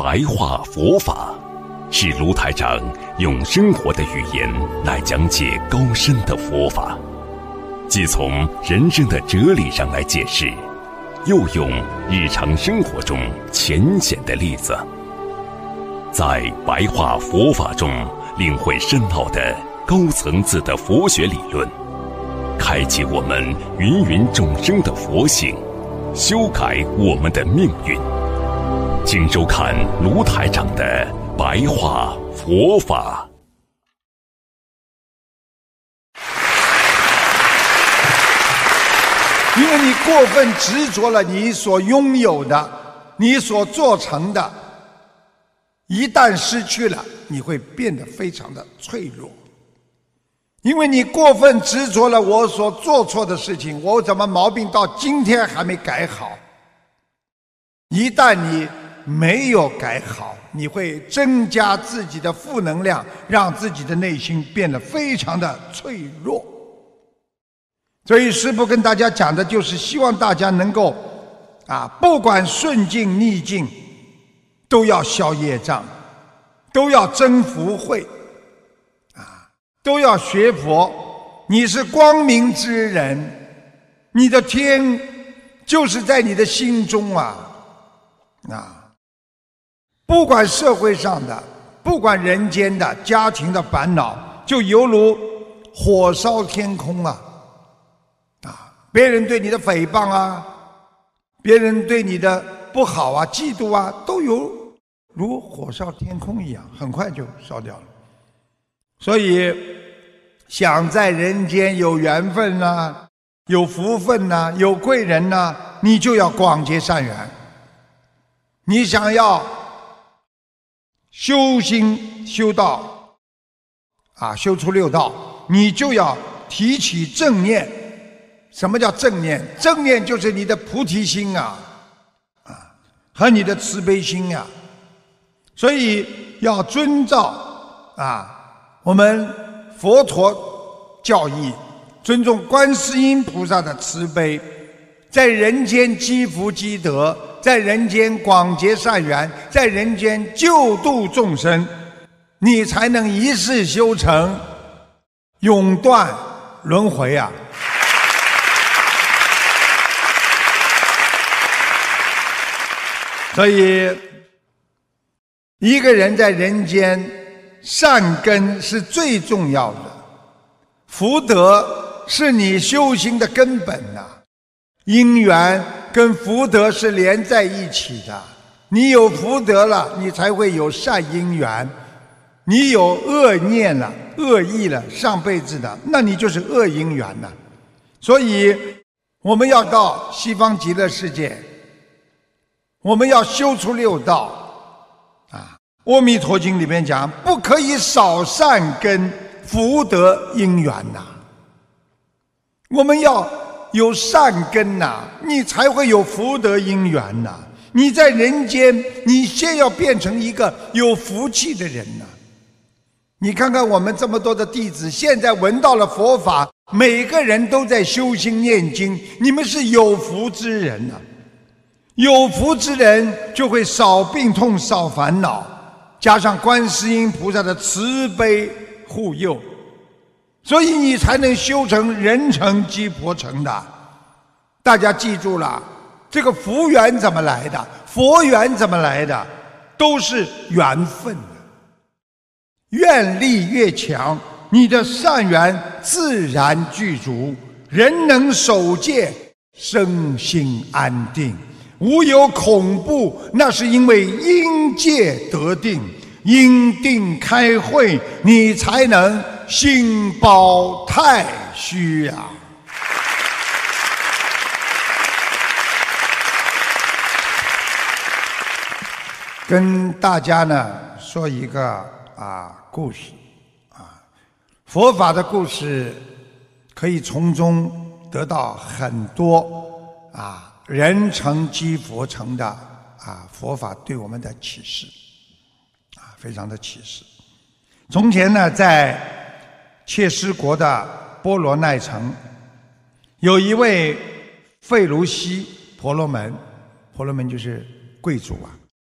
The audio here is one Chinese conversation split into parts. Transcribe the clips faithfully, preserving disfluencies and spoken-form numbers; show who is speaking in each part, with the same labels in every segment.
Speaker 1: 白话佛法，是卢台长用生活的语言来讲解高深的佛法，既从人生的哲理上来解释，又用日常生活中浅显的例子，在白话佛法中领会深奥的高层次的佛学理论，开启我们芸芸众生的佛性，修改我们的命运。请收看卢台长的白话佛法。
Speaker 2: 因为你过分执着了你所拥有的，你所做成的，一旦失去了，你会变得非常的脆弱。因为你过分执着了我所做错的事情，我怎么毛病到今天还没改好？一旦你没有改好，你会增加自己的负能量，让自己的内心变得非常的脆弱。所以师父跟大家讲的就是希望大家能够啊，不管顺境逆境，都要消业障，都要增福慧啊，都要学佛。你是光明之人，你的天就是在你的心中啊啊！不管社会上的，不管人间的，家庭的烦恼，就犹如火烧天空啊！啊，别人对你的诽谤啊，别人对你的不好啊、嫉妒啊，都有如火烧天空一样，很快就烧掉了。所以，想在人间有缘分啊，有福分啊，有贵人啊，你就要广结善缘。你想要修心修道啊，修出六道，你就要提起正念。什么叫正念？正念就是你的菩提心啊啊和你的慈悲心啊。所以要遵照啊我们佛陀教义，尊重观世音菩萨的慈悲，在人间积福积德，在人间广结善缘，在人间救度众生，你才能一世修成，永断轮回啊！所以，一个人在人间善根是最重要的，福德是你修行的根本呐、啊。因缘跟福德是连在一起的，你有福德了，你才会有善因缘；你有恶念了、恶意了，上辈子的，那你就是恶因缘了。所以，我们要到西方极乐世界，我们要修出六道啊。《阿弥陀经》里面讲，不可以少善根福德因缘呐。我们要有善根呐、啊，你才会有福德因缘呐、啊。你在人间，你先要变成一个有福气的人呐、啊。你看看我们这么多的弟子，现在闻到了佛法，每个人都在修心念经，你们是有福之人呐、啊。有福之人就会少病痛、少烦恼，加上观世音菩萨的慈悲护佑，所以你才能修成人成即佛成的。大家记住了，这个福缘怎么来的，佛缘怎么来的，都是缘分的。愿力越强，你的善缘自然具足，人能守戒，身心安定，无有恐怖，那是因为因戒得定，因定开慧，你才能心包太虚啊！跟大家呢说一个啊故事啊，佛法的故事可以从中得到很多啊人成即佛成的啊佛法对我们的启示啊，非常的启示。从前呢，在切斯国的波罗奈城，有一位费卢西婆罗门，婆罗门就是贵族啊，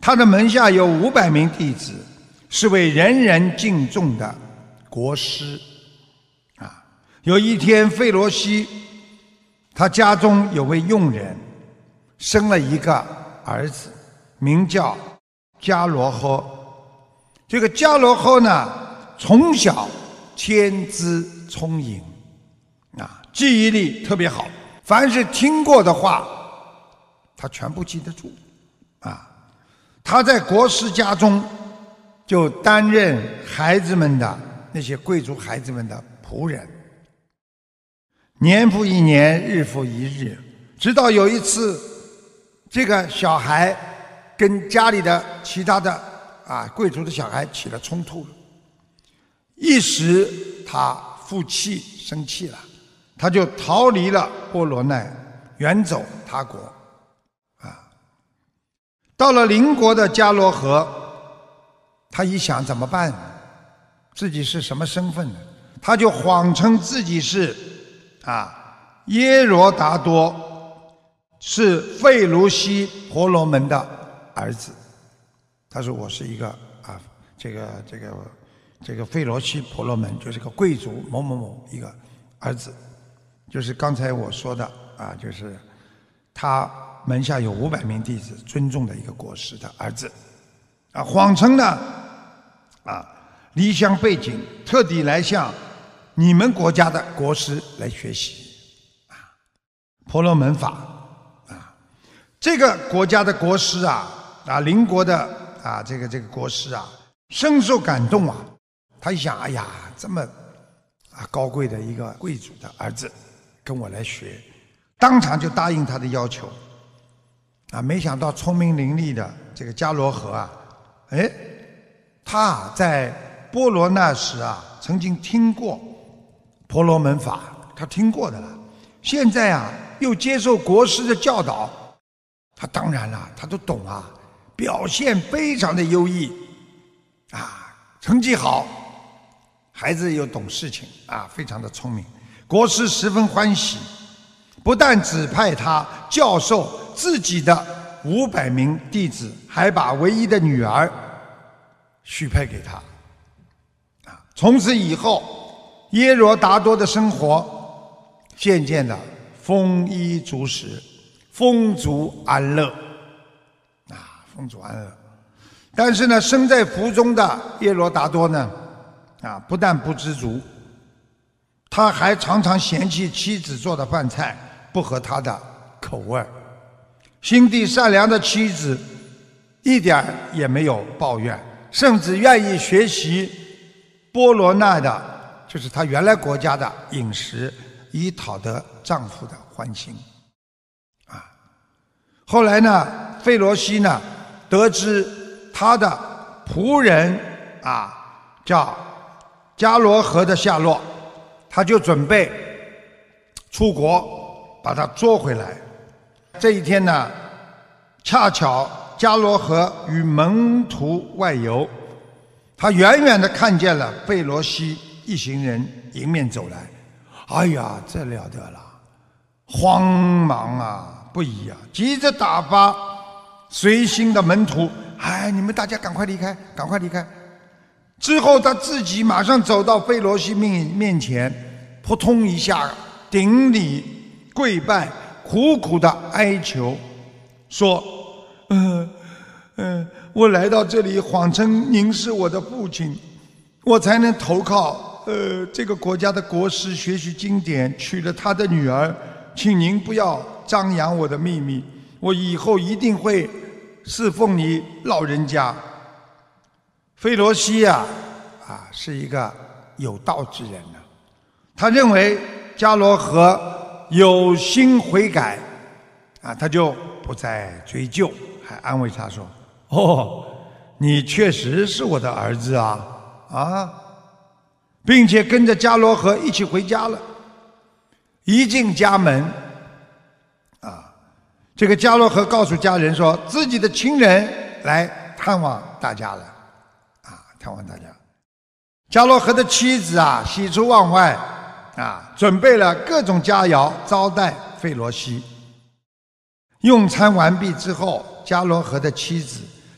Speaker 2: 他的门下有五百名弟子，是位人人敬重的国师。啊，有一天，费罗西他家中有位佣人，生了一个儿子，名叫迦罗诃。这个迦罗诃呢，从小天资聪颖，啊，记忆力特别好，凡是听过的话，他全部记得住。啊，他在国师家中就担任孩子们的那些贵族孩子们的仆人。年复一年，日复一日，直到有一次，这个小孩跟家里的其他的啊贵族的小孩起了冲突了，一时他负气生气了，他就逃离了波罗奈，远走他国。啊，到了邻国的迦罗河，他一想怎么办？自己是什么身份呢？他就谎称自己是啊耶罗达多，是费卢西婆罗门的儿子。他说我是一个啊这个这个这个费罗西婆罗门，就是个贵族某某某一个儿子，就是刚才我说的啊，就是他门下有五百名弟子，尊重的一个国师的儿子。啊，谎称呢啊离乡背井，特地来向你们国家的国师来学习啊婆罗门法。啊这个国家的国师啊啊邻国的啊这个这个国师啊深受感动啊，他一想，哎呀，这么啊高贵的一个贵族的儿子跟我来学，当场就答应他的要求。啊没想到聪明伶俐的这个迦罗河啊，哎他在波罗那时啊曾经听过婆罗门法，他听过的了，现在啊又接受国师的教导，他当然了，他都懂啊，表现非常的优异啊，成绩好，孩子又懂事情啊，非常的聪明。国师十分欢喜，不但指派他教授自己的五百名弟子，还把唯一的女儿许配给他。啊，从此以后，耶罗达多的生活渐渐的丰衣足食，丰足安乐。啊，丰足安乐。但是呢，身在福中的耶罗达多呢，啊，不但不知足，他还常常嫌弃妻子做的饭菜不合他的口味。心地善良的妻子一点也没有抱怨，甚至愿意学习波罗那的，就是他原来国家的饮食，以讨得丈夫的欢心。啊，后来呢，费罗西呢得知他的仆人啊叫迦罗河的下落，他就准备出国把他捉回来。这一天呢，恰巧迦罗河与门徒外游，他远远地看见了费罗西一行人迎面走来，哎呀，这了得了，慌忙啊不已啊，急着打发随行的门徒，哎，你们大家赶快离开，赶快离开。之后他自己马上走到费罗西面面前，扑通一下顶礼跪拜，苦苦的哀求，说：“嗯嗯，我来到这里，谎称您是我的父亲，我才能投靠呃这个国家的国师学习经典，娶了他的女儿，请您不要张扬我的秘密，我以后一定会侍奉你老人家。”费罗西啊啊是一个有道之人呢、啊，他认为迦罗河有心悔改啊，他就不再追究，还安慰他说：“哦，你确实是我的儿子啊啊！”并且跟着迦罗河一起回家了。一进家门啊，这个迦罗河告诉家人说自己的亲人来探望大家了啊，探望大家。迦罗河的妻子啊喜出望外啊，准备了各种佳肴招待费罗西。用餐完毕之后，迦罗河的妻子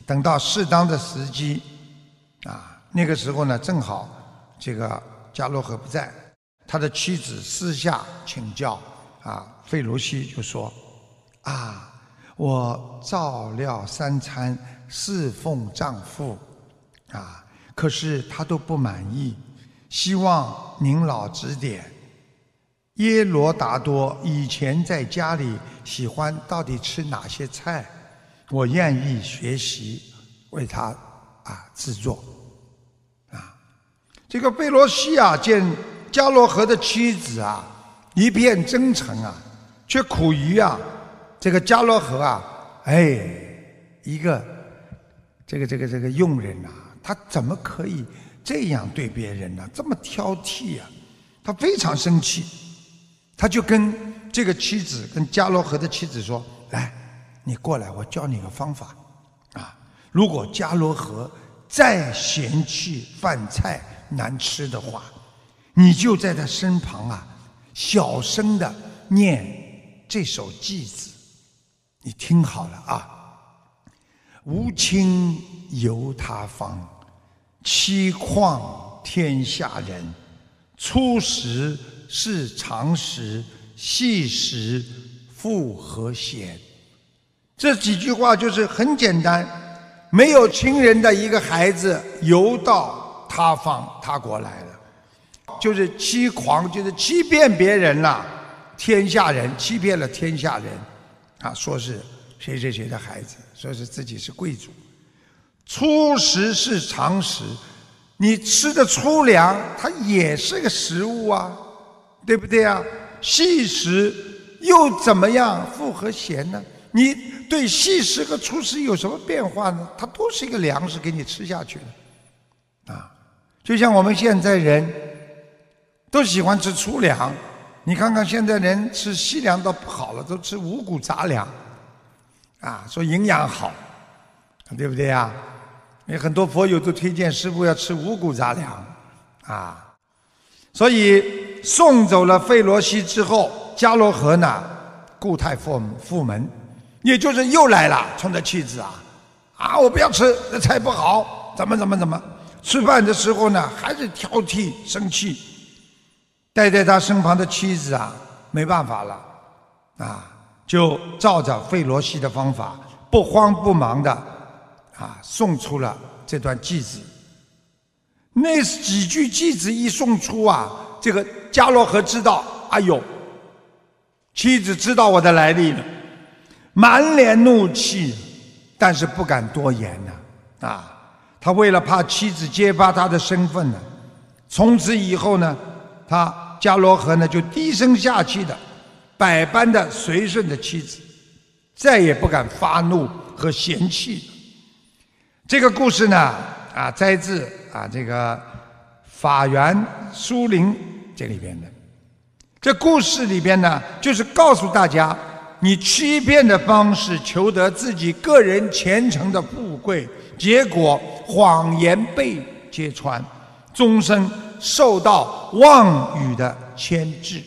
Speaker 2: 等到适当的时机啊，那个时候呢，正好这个迦罗河不在，他的妻子私下请教啊，费罗西就说啊，我照料三餐，侍奉丈夫啊，可是他都不满意，希望您老指点。耶罗达多以前在家里喜欢到底吃哪些菜，我愿意学习，为他啊制作。啊，这个贝罗西啊，见迦罗河的妻子啊一片真诚啊，却苦于啊这个迦罗河啊，哎，一个这个这个这个佣人啊，他怎么可以这样对别人呢？这么挑剔啊！他非常生气。他就跟这个妻子，跟迦罗河的妻子说：“来，你过来，我教你个方法啊！如果迦罗河再嫌弃饭菜难吃的话，你就在他身旁啊，小声的念这首偈子，你听好了啊！吾亲游他方，戚况天下人。粗食是常食，细食复何嫌？”这几句话就是很简单，没有亲人的一个孩子游到他方他国来了，就是欺狂，就是欺骗别人了，天下人欺骗了天下人啊，说是谁谁谁的孩子，说是自己是贵族。粗食是常食，你吃的粗粮，它也是个食物啊，对不对啊？细食又怎么样复何嫌呢？你对细食和粗食有什么变化呢？它都是一个粮食给你吃下去的啊。就像我们现在人都喜欢吃粗粮，你看看现在人吃细粮都不好了，都吃五谷杂粮啊，说营养好，对不对啊？有很多佛友都推荐师父要吃五谷杂粮啊。所以送走了费罗西之后，迦罗河呢固态复复门，也就是又来了，冲着妻子啊啊，我不要吃，这菜不好，怎么怎么怎么。吃饭的时候呢，还是挑剔生气。待在他身旁的妻子啊，没办法了啊，就照着费罗西的方法，不慌不忙的啊，送出了这段偈子。那几句偈子一送出啊，这个迦罗河知道，哎呦，妻子知道我的来历了，满脸怒气，但是不敢多言呢。啊，他为了怕妻子揭发他的身份呢，从此以后呢，他迦罗河呢就低声下气的，百般的随顺着妻子，再也不敢发怒和嫌弃。这个故事呢，啊，摘自啊这个法源书林这里边的。这故事里边呢，就是告诉大家，你欺骗的方式求得自己个人前程的富贵，结果谎言被揭穿，终生受到妄语的牵制，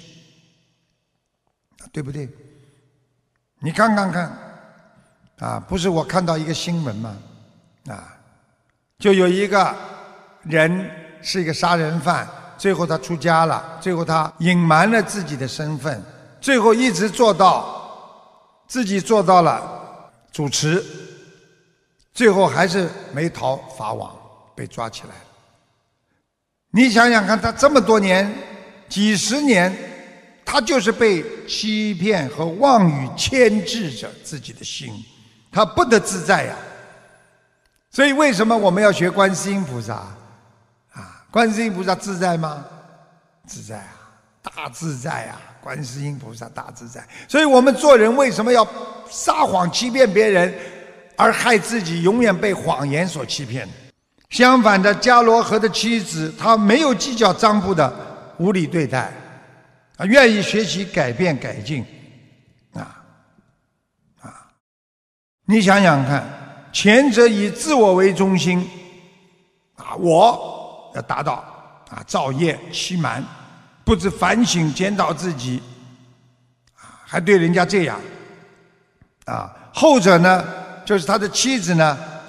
Speaker 2: 对不对？你看看看啊，不是我看到一个新闻吗？啊，就有一个人是一个杀人犯，最后他出家了，最后他隐瞒了自己的身份，最后一直做到自己做到了主持，最后还是没逃法网，被抓起来了。你想想看，他这么多年几十年，他就是被欺骗和妄语牵制着自己的心，他不得自在呀。所以为什么我们要学观世音菩萨啊？观世音菩萨自在吗？自在啊，大自在啊！观世音菩萨大自在。所以我们做人为什么要撒谎欺骗别人，而害自己永远被谎言所欺骗？相反的，迦罗河的妻子，她没有计较丈夫的无理对待，啊，愿意学习改变改进，啊啊！你想想看，前者以自我为中心，啊，我要达到啊造业欺瞒，不知反省检讨自己，啊，还对人家这样，啊，后者呢，就是他的妻子呢，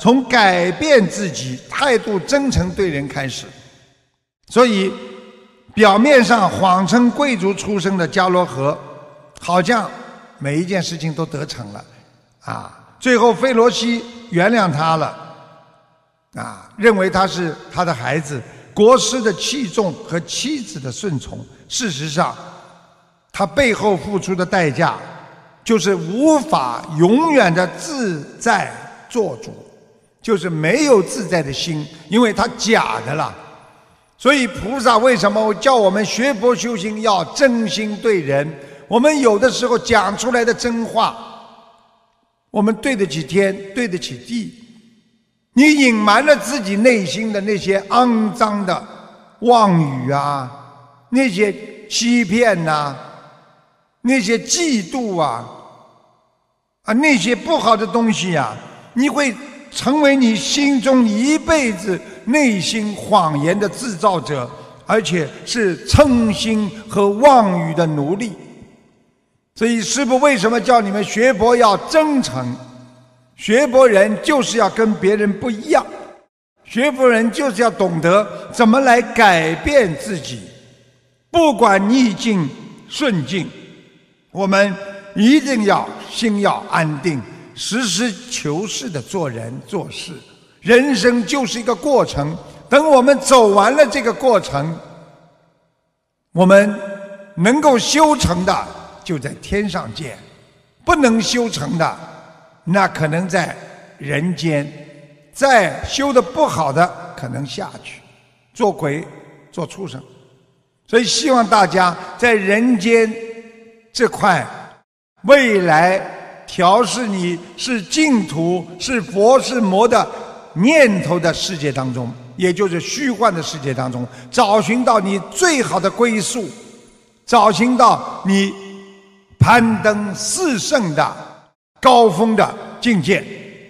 Speaker 2: 从改变自己、态度真诚对人开始。所以，表面上谎称贵族出身的迦罗河，好像每一件事情都得逞了，啊，最后费罗西原谅他了，啊，认为他是他的孩子，国师的器重和妻子的顺从。事实上，他背后付出的代价，就是无法永远的自在做主，就是没有自在的心，因为他假的了。所以菩萨为什么叫我们学佛修行要真心对人？我们有的时候讲出来的真话，我们对得起天，对得起地。你隐瞒了自己内心的那些肮脏的妄语啊，那些欺骗啊，那些嫉妒啊，啊，那些不好的东西啊，你会成为你心中一辈子内心谎言的制造者，而且是嗔心和妄语的奴隶。所以师父为什么叫你们学佛要真诚？学佛人就是要跟别人不一样，学佛人就是要懂得怎么来改变自己。不管逆境顺境，我们一定要心要安定，实事求是的做人做事。人生就是一个过程，等我们走完了这个过程，我们能够修成的就在天上见，不能修成的那可能在人间，再修得不好的可能下去做鬼做畜生。所以希望大家在人间这块未来调试你是净土是佛是魔的念头的世界当中，也就是虚幻的世界当中，找寻到你最好的归宿，找寻到你攀登四圣的高峰的境界。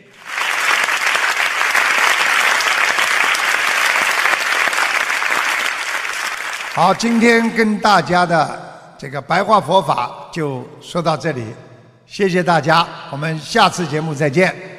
Speaker 2: 好，今天跟大家的这个白话佛法就说到这里，谢谢大家，我们下次节目再见。